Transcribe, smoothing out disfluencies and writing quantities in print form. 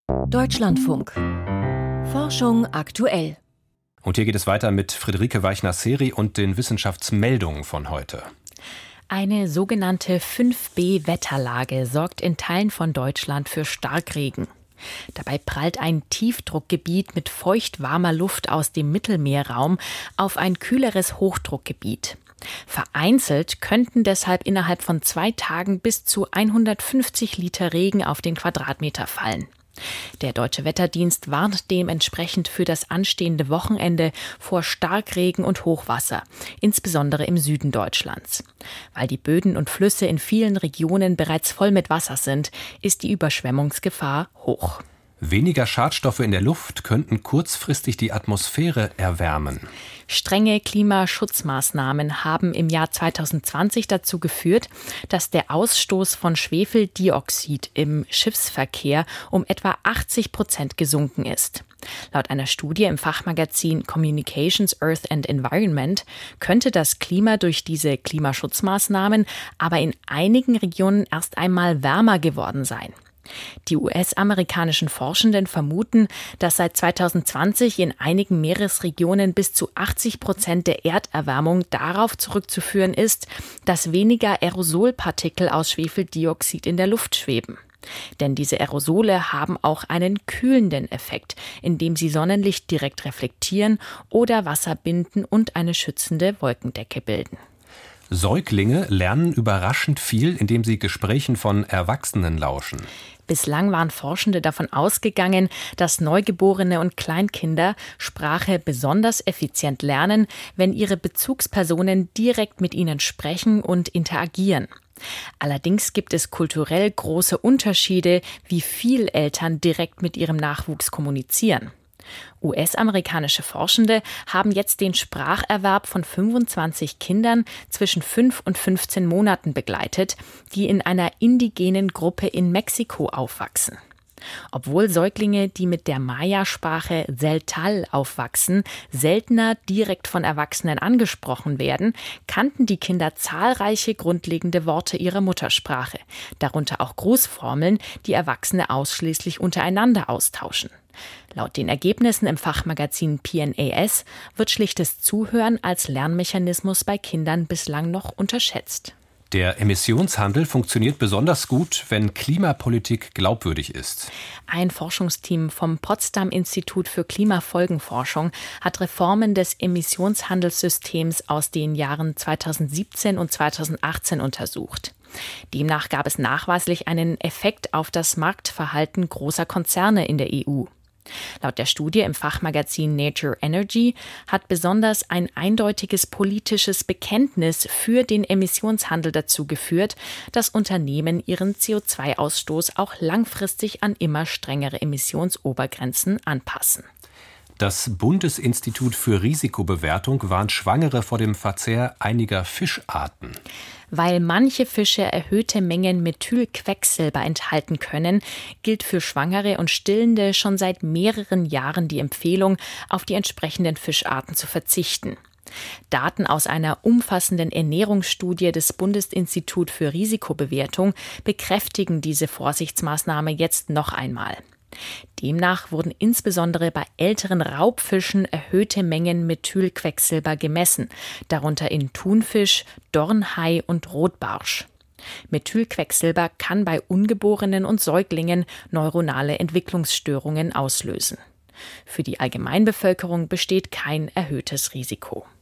Deutschlandfunk. Forschung aktuell. Und hier geht es weiter mit Friederike Weichner-Seri und den Wissenschaftsmeldungen von heute. Eine sogenannte 5B-Wetterlage sorgt in Teilen von Deutschland für Starkregen. Dabei prallt ein Tiefdruckgebiet mit feucht-warmer Luft aus dem Mittelmeerraum auf ein kühleres Hochdruckgebiet. Vereinzelt könnten deshalb innerhalb von 2 Tagen bis zu 150 Liter Regen auf den Quadratmeter fallen. Der Deutsche Wetterdienst warnt dementsprechend für das anstehende Wochenende vor Starkregen und Hochwasser, insbesondere im Süden Deutschlands. Weil die Böden und Flüsse in vielen Regionen bereits voll mit Wasser sind, ist die Überschwemmungsgefahr hoch. Weniger Schadstoffe in der Luft könnten kurzfristig die Atmosphäre erwärmen. Strenge Klimaschutzmaßnahmen haben im Jahr 2020 dazu geführt, dass der Ausstoß von Schwefeldioxid im Schiffsverkehr um etwa 80% gesunken ist. Laut einer Studie im Fachmagazin Communications, Earth and Environment könnte das Klima durch diese Klimaschutzmaßnahmen aber in einigen Regionen erst einmal wärmer geworden sein. Die US-amerikanischen Forschenden vermuten, dass seit 2020 in einigen Meeresregionen bis zu 80% der Erderwärmung darauf zurückzuführen ist, dass weniger Aerosolpartikel aus Schwefeldioxid in der Luft schweben. Denn diese Aerosole haben auch einen kühlenden Effekt, indem sie Sonnenlicht direkt reflektieren oder Wasser binden und eine schützende Wolkendecke bilden. Säuglinge lernen überraschend viel, indem sie Gesprächen von Erwachsenen lauschen. Bislang waren Forschende davon ausgegangen, dass Neugeborene und Kleinkinder Sprache besonders effizient lernen, wenn ihre Bezugspersonen direkt mit ihnen sprechen und interagieren. Allerdings gibt es kulturell große Unterschiede, wie viel Eltern direkt mit ihrem Nachwuchs kommunizieren. US-amerikanische Forschende haben jetzt den Spracherwerb von 25 Kindern zwischen 5 und 15 Monaten begleitet, die in einer indigenen Gruppe in Mexiko aufwachsen. Obwohl Säuglinge, die mit der Maya-Sprache Tzeltal aufwachsen, seltener direkt von Erwachsenen angesprochen werden, kannten die Kinder zahlreiche grundlegende Worte ihrer Muttersprache, darunter auch Grußformeln, die Erwachsene ausschließlich untereinander austauschen. Laut den Ergebnissen im Fachmagazin PNAS wird schlichtes Zuhören als Lernmechanismus bei Kindern bislang noch unterschätzt. Der Emissionshandel funktioniert besonders gut, wenn Klimapolitik glaubwürdig ist. Ein Forschungsteam vom Potsdam-Institut für Klimafolgenforschung hat Reformen des Emissionshandelssystems aus den Jahren 2017 und 2018 untersucht. Demnach gab es nachweislich einen Effekt auf das Marktverhalten großer Konzerne in der EU. Laut der Studie im Fachmagazin Nature Energy hat besonders ein eindeutiges politisches Bekenntnis für den Emissionshandel dazu geführt, dass Unternehmen ihren CO2-Ausstoß auch langfristig an immer strengere Emissionsobergrenzen anpassen. Das Bundesinstitut für Risikobewertung warnt Schwangere vor dem Verzehr einiger Fischarten. Weil manche Fische erhöhte Mengen Methylquecksilber enthalten können, gilt für Schwangere und Stillende schon seit mehreren Jahren die Empfehlung, auf die entsprechenden Fischarten zu verzichten. Daten aus einer umfassenden Ernährungsstudie des Bundesinstitut für Risikobewertung bekräftigen diese Vorsichtsmaßnahme jetzt noch einmal. Demnach wurden insbesondere bei älteren Raubfischen erhöhte Mengen Methylquecksilber gemessen, darunter in Thunfisch, Dornhai und Rotbarsch. Methylquecksilber kann bei Ungeborenen und Säuglingen neuronale Entwicklungsstörungen auslösen. Für die Allgemeinbevölkerung besteht kein erhöhtes Risiko.